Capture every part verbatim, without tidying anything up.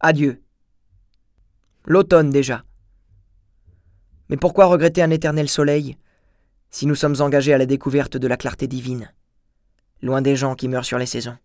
Adieu. L'automne déjà. Mais pourquoi regretter un éternel soleil si nous sommes engagés à la découverte de la clarté divine, loin des gens qui meurent sur les saisons?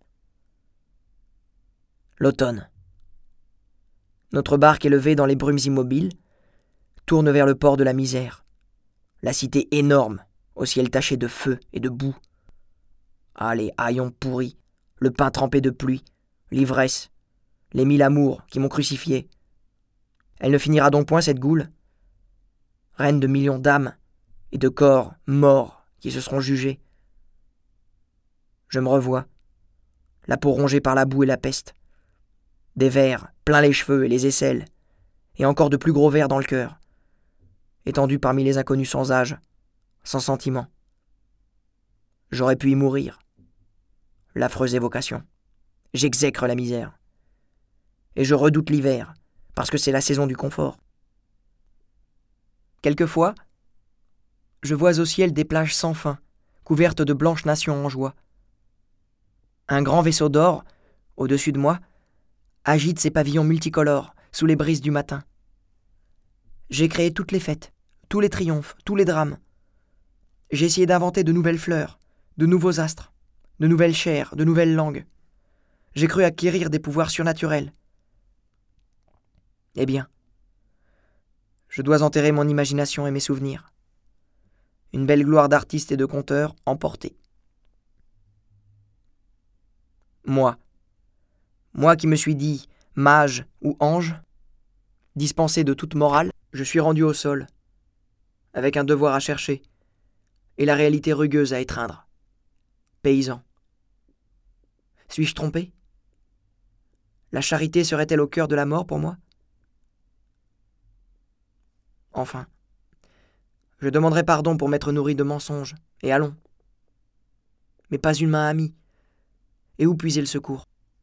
L'automne. Notre barque élevée dans les brumes immobiles tourne vers le port de la misère, la cité énorme au ciel taché de feu et de boue. Ah, les haillons pourris, le pain trempé de pluie, l'ivresse, les mille amours qui m'ont crucifié. Elle ne finira donc point cette goule, reine de millions d'âmes et de corps morts qui se seront jugés. Je me revois, la peau rongée par la boue et la peste, des vers plein les cheveux et les aisselles, et encore de plus gros vers dans le cœur, étendus parmi les inconnus sans âge, sans sentiment. J'aurais pu y mourir. L'affreuse évocation. J'exècre la misère. Et je redoute l'hiver, parce que c'est la saison du confort. Quelquefois, je vois au ciel des plages sans fin, couvertes de blanches nations en joie. Un grand vaisseau d'or, au-dessus de moi, agite ses pavillons multicolores sous les brises du matin. J'ai créé toutes les fêtes, tous les triomphes, tous les drames. J'ai essayé d'inventer de nouvelles fleurs, de nouveaux astres, de nouvelles chairs, de nouvelles langues. J'ai cru acquérir des pouvoirs surnaturels. Eh bien, je dois enterrer mon imagination et mes souvenirs. Une belle gloire d'artiste et de conteur emportée. Moi, moi qui me suis dit mage ou ange, dispensé de toute morale, je suis rendu au sol, avec un devoir à chercher, et la réalité rugueuse à étreindre. Paysan. Suis-je trompé? La charité serait-elle au cœur de la mort pour moi? Enfin, je demanderai pardon pour m'être nourri de mensonges, et allons. Mais pas une main amie. Et où puiser le secours?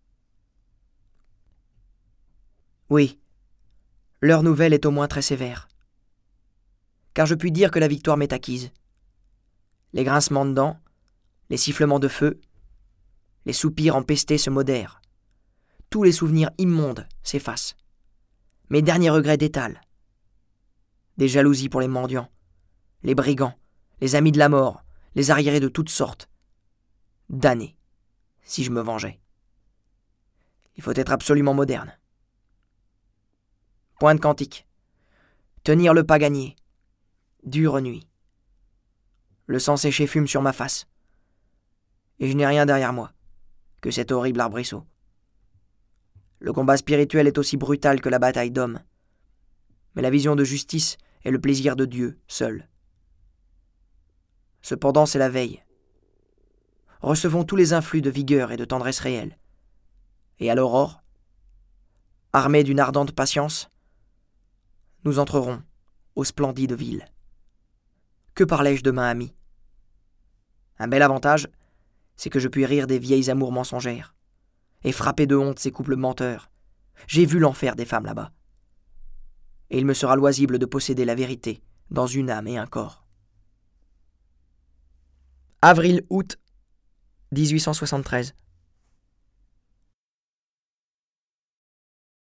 Oui, l'heure nouvelle est au moins très sévère. Car je puis dire que la victoire m'est acquise. Les grincements de dents, les sifflements de feu, les soupirs empestés se modèrent. Tous les souvenirs immondes s'effacent. Mes derniers regrets détalent. Des jalousies pour les mendiants, les brigands, les amis de la mort, les arriérés de toutes sortes. Damnés, si je me vengeais. Il faut être absolument moderne. Point de cantique. Tenir le pas gagné. Dure nuit. Le sang séché fume sur ma face. Et je n'ai rien derrière moi que cet horrible arbrisseau. Le combat spirituel est aussi brutal que la bataille d'hommes. Mais la vision de justice est le plaisir de Dieu seul. Cependant, c'est la veille. Recevons tous les influx de vigueur et de tendresse réelle. Et à l'aurore, armés d'une ardente patience, nous entrerons aux splendides villes. Que parlais-je demain, ami? Un bel avantage, c'est que je puis rire des vieilles amours mensongères et frapper de honte ces couples menteurs. J'ai vu l'enfer des femmes là-bas. Et il me sera loisible de posséder la vérité dans une âme et un corps. Avril-août dix-huit cent soixante-treize.